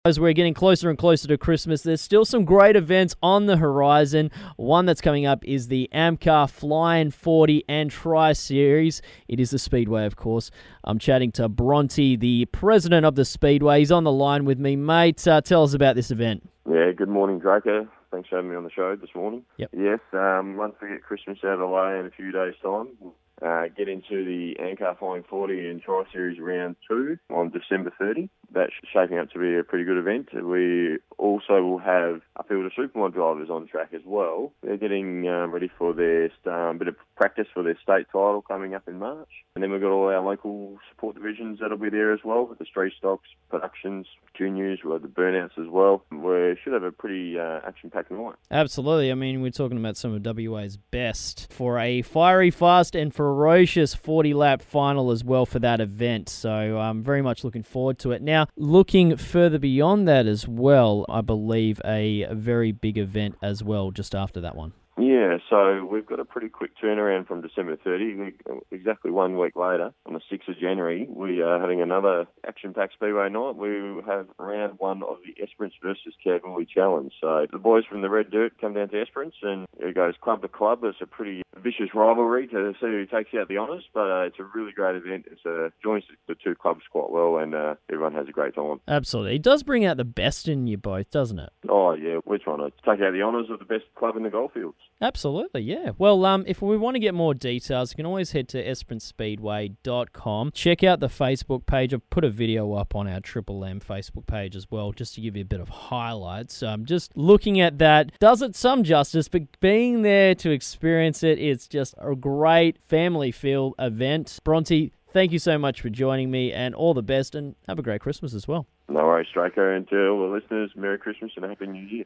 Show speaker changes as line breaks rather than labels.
As we're getting closer and closer to Christmas, there's still some great events on the horizon. One that's coming up is the AMCAR Flying 40 and Tri-Series. It is the Speedway, of course. I'm chatting to Bronte, the president of the Speedway. He's on the line with me. Mate, tell us about this event.
Yeah, good morning, Draco. Thanks for having me on the show this morning.
Yep.
Yes, once we get Christmas out of the way in a few days' time, get into the AMCAR Flying 40 and Tri-Series Round 2 on December 30. That's shaping up to be a pretty good event. We also will have a field of supermod drivers on track as well. They're getting ready for their bit of practice for their state title coming up in March. And then we've got all our local support divisions that'll be there as well, with the Street Stocks, Productions, Juniors, we'll have the Burnouts as well. We should have a pretty action-packed night.
Absolutely. I mean, we're talking about some of WA's best for a fiery, fast and ferocious 40-lap final as well for that event. So I'm very much looking forward to it. Now, looking further beyond that as well, I believe a very big event as well just after that one.
Yeah, so we've got a pretty quick turnaround from December 30. Exactly 1 week later, on the 6th of January, we are having another action-packed Speedway night. We have round 1 of the Esperance versus Kalgoorlie Challenge. So the boys from the Red Dirt come down to Esperance, and it goes club to club. It's a pretty vicious rivalry to see who takes out the honours, but it's a really great event. It joins the two clubs quite well, and everyone has a great time.
Absolutely. It does bring out the best in you both, doesn't it?
Oh, yeah. We're trying to take out the honours of the best club in the Goldfields.
Absolutely, yeah. Well, if we want to get more details, you can always head to esperancespeedway.com. Check out the Facebook page. I've put a video up on our Triple M Facebook page as well, just to give you a bit of highlights. Just looking at that does it some justice, but being there to experience it, it's just a great family feel event. Bronte, thank you so much for joining me, and all the best, and have a great Christmas as well.
No worries, Draco, and to all the listeners, Merry Christmas and a Happy New Year.